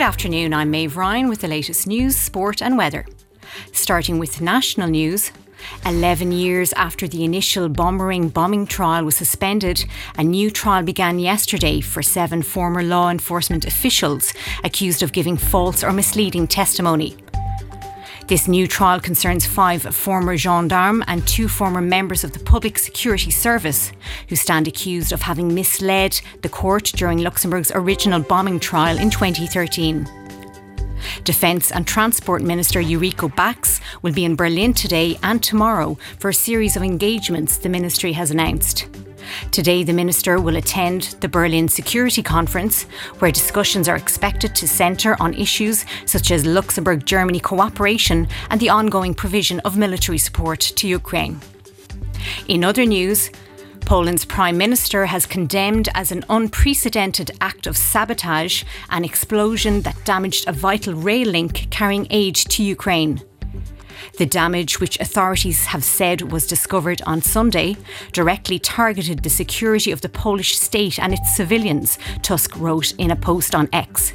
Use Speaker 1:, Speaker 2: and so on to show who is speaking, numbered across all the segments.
Speaker 1: afternoon, I'm Maeve Ryan with the latest news, sport and weather. Starting with national news, 11 years after the initial Bomberang bombing trial was suspended, a new trial began yesterday for 7 former law enforcement officials accused of giving false or misleading testimony. This new trial concerns 5 former gendarmes and 2 former members of the Public Security Service who stand accused of having misled the court during Luxembourg's original bombing trial in 2013. Defence and Transport Minister Eurico Bax will be in Berlin today and tomorrow for a series of engagements the ministry has announced. Today, the Minister will attend the Berlin Security Conference, where discussions are expected to centre on issues such as Luxembourg-Germany cooperation and the ongoing provision of military support to Ukraine. In other news, Poland's Prime Minister has condemned as an unprecedented act of sabotage an explosion that damaged a vital rail link carrying aid to Ukraine. The damage, which authorities have said was discovered on Sunday, directly targeted the security of the Polish state and its civilians, Tusk wrote in a post on X.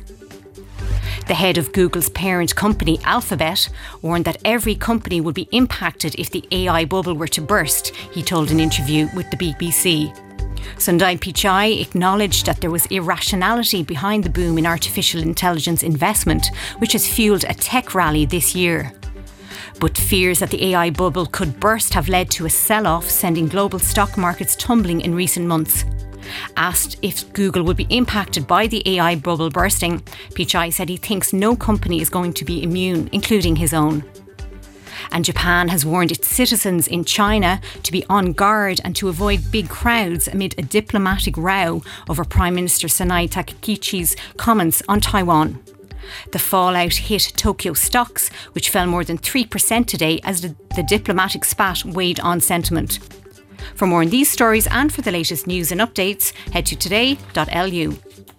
Speaker 1: The head of Google's parent company, Alphabet, warned that every company would be impacted if the AI bubble were to burst, he told an interview with the BBC. Sundar Pichai acknowledged that there was irrationality behind the boom in artificial intelligence investment, which has fueled a tech rally this year. But fears that the AI bubble could burst have led to a sell-off, sending global stock markets tumbling in recent months. Asked if Google would be impacted by the AI bubble bursting, Pichai said he thinks no company is going to be immune, including his own. And Japan has warned its citizens in China to be on guard and to avoid big crowds amid a diplomatic row over Prime Minister Sanae Takaichi's comments on Taiwan. The fallout hit Tokyo stocks, which fell more than 3% today as the diplomatic spat weighed on sentiment. For more on these stories and for the latest news and updates, head to today.lu.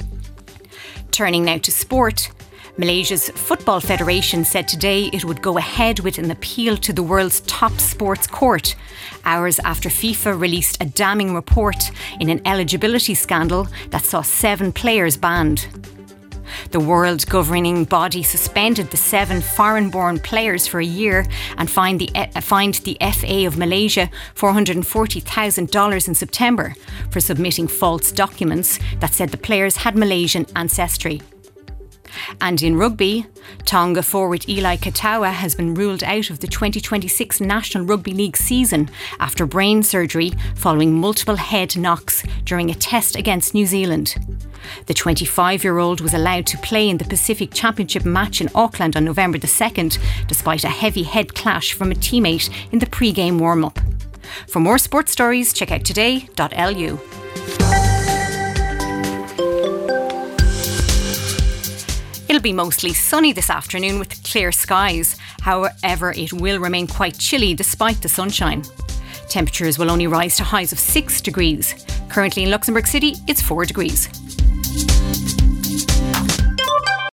Speaker 1: Turning now to sport, Malaysia's Football Federation said today it would go ahead with an appeal to the world's top sports court, hours after FIFA released a damning report in an eligibility scandal that saw 7 players banned. The world governing body suspended the 7 foreign-born players for a year and fined the FA of Malaysia $440,000 in September for submitting false documents that said the players had Malaysian ancestry. And in rugby, Tonga forward Eli Katawa has been ruled out of the 2026 National Rugby League season after brain surgery following multiple head knocks during a test against New Zealand. The 25-year-old was allowed to play in the Pacific Championship match in Auckland on November the 2nd, despite a heavy head clash from a teammate in the pre-game warm-up. For more sports stories, check out today.lu. It'll be mostly sunny this afternoon with clear skies. However, it will remain quite chilly despite the sunshine. Temperatures will only rise to highs of 6 degrees. Currently in Luxembourg City, it's 4 degrees.